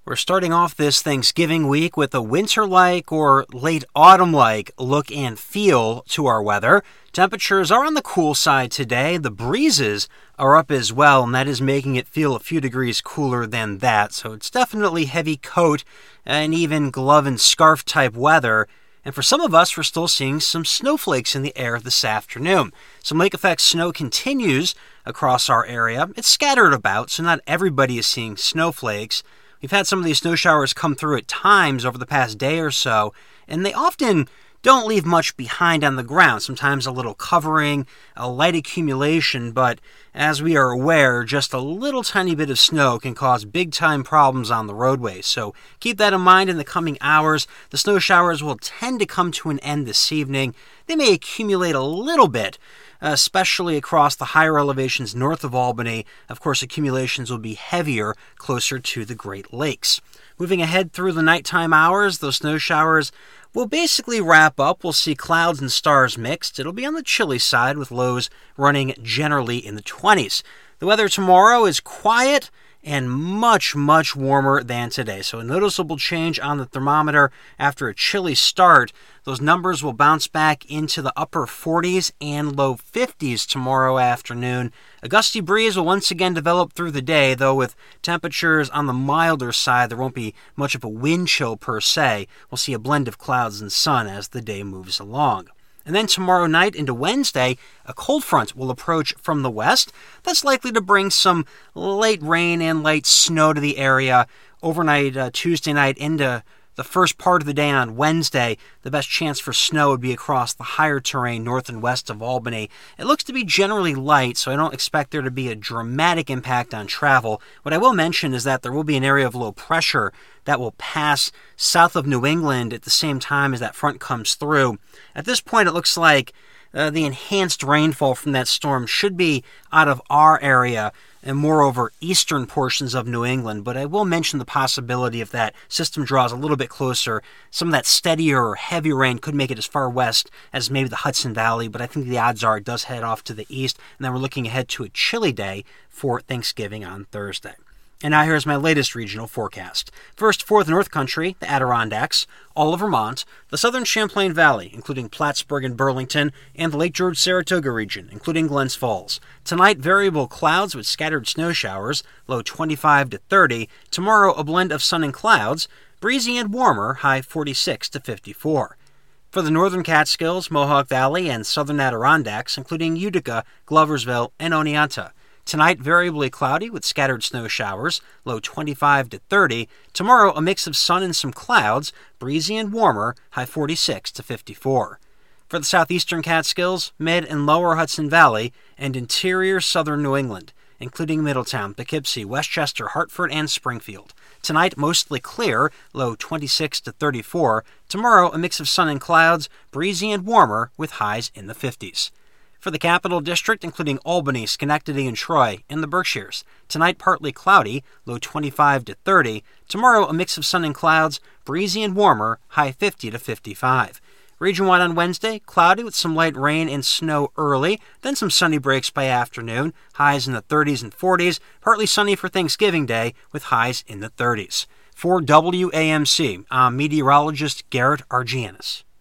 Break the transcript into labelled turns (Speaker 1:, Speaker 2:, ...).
Speaker 1: We're starting off this Thanksgiving week with a winter-like or late autumn-like look and feel to our weather. Temperatures are on the cool side today. The breezes are up as well, and that is making it feel a few degrees cooler than that. So it's definitely heavy coat and even glove and scarf type weather. And for some of us, we're still seeing some snowflakes in the air this afternoon. Some lake effect snow continues across our area. It's scattered about, so not everybody is seeing snowflakes. We've had some of these snow showers come through at times over the past day or so, and they often don't leave much behind on the ground. Sometimes a little covering, a light accumulation, but as we are aware, just a little tiny bit of snow can cause big-time problems on the roadways. So keep that in mind in the coming hours. The snow showers will tend to come to an end this evening. They may accumulate a little bit, especially across the higher elevations north of Albany. Of course, accumulations will be heavier closer to the Great Lakes. Moving ahead through the nighttime hours, those snow showers will basically wrap up. We'll see clouds and stars mixed. It'll be on the chilly side with lows running generally in the 20s. The weather tomorrow is quiet and much, much warmer than today. So a noticeable change on the thermometer after a chilly start. Those numbers will bounce back into the upper 40s and low 50s tomorrow afternoon. A gusty breeze will once again develop through the day, though with temperatures on the milder side, there won't be much of a wind chill per se. We'll see a blend of clouds and sun as the day moves along. And then tomorrow night into Wednesday, a cold front will approach from the west. That's likely to bring some late rain and light snow to the area overnight Tuesday night into the first part of the day on Wednesday. The best chance for snow would be across the higher terrain north and west of Albany. It looks to be generally light, so I don't expect there to be a dramatic impact on travel. What I will mention is that there will be an area of low pressure that will pass south of New England at the same time as that front comes through. At this point, it looks like the enhanced rainfall from that storm should be out of our area and moreover eastern portions of New England. But I will mention the possibility if that system draws a little bit closer, some of that steadier or heavy rain could make it as far west as maybe the Hudson Valley, but I think the odds are it does head off to the east, and then we're looking ahead to a chilly day for Thanksgiving on Thursday. And now here's my latest regional forecast. First, for the North Country, the Adirondacks, all of Vermont, the southern Champlain Valley, including Plattsburgh and Burlington, and the Lake George-Saratoga region, including Glens Falls. Tonight, variable clouds with scattered snow showers, low 25 to 30. Tomorrow, a blend of sun and clouds, breezy and warmer, high 46 to 54. For the northern Catskills, Mohawk Valley, and southern Adirondacks, including Utica, Gloversville, and Oneonta. Tonight, variably cloudy with scattered snow showers, low 25 to 30. Tomorrow, a mix of sun and some clouds, breezy and warmer, high 46 to 54. For the southeastern Catskills, mid and lower Hudson Valley, and interior southern New England, including Middletown, Poughkeepsie, Westchester, Hartford, and Springfield. Tonight, mostly clear, low 26 to 34. Tomorrow, a mix of sun and clouds, breezy and warmer, with highs in the 50s. For the Capital District, including Albany, Schenectady, and Troy, and the Berkshires. Tonight, partly cloudy, low 25 to 30. Tomorrow, a mix of sun and clouds, breezy and warmer, high 50 to 55. Region-wide on Wednesday, cloudy with some light rain and snow early, then some sunny breaks by afternoon, highs in the 30s and 40s, partly sunny for Thanksgiving Day, with highs in the 30s. For WAMC, I'm meteorologist Garrett Argianis.